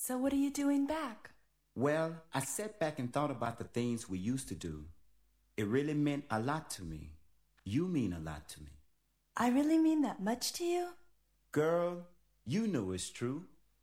So what are you doing back? Well, I sat back and thought about the things we used to do. It really meant a lot to me. You mean a lot to me. I really mean that much to you? Girl, you know it's true.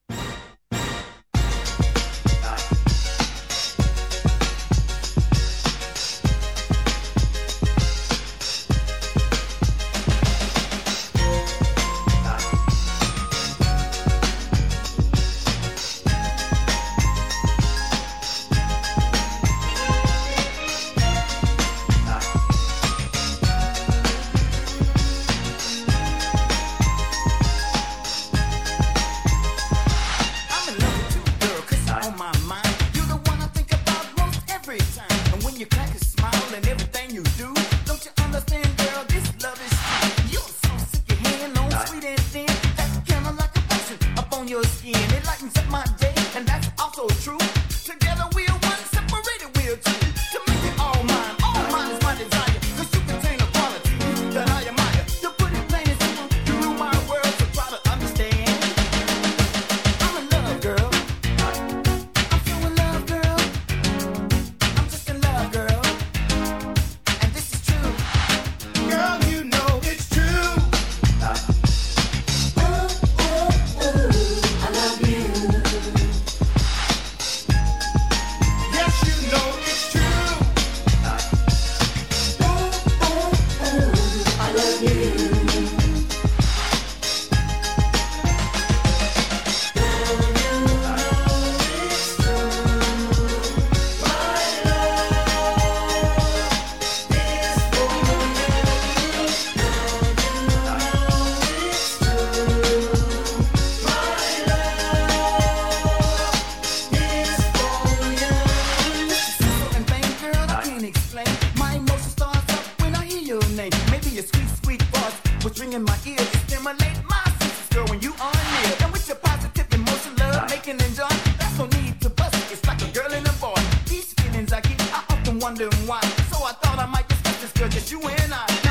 Ring in my ear to stimulate my senses, girl, when you are near. And with your positive emotion, love, making and joy, that's no need to bust it. It's like a girl and a boy. These feelings I keep, I often wonder why. So I thought I might discuss this, girl, just you and I.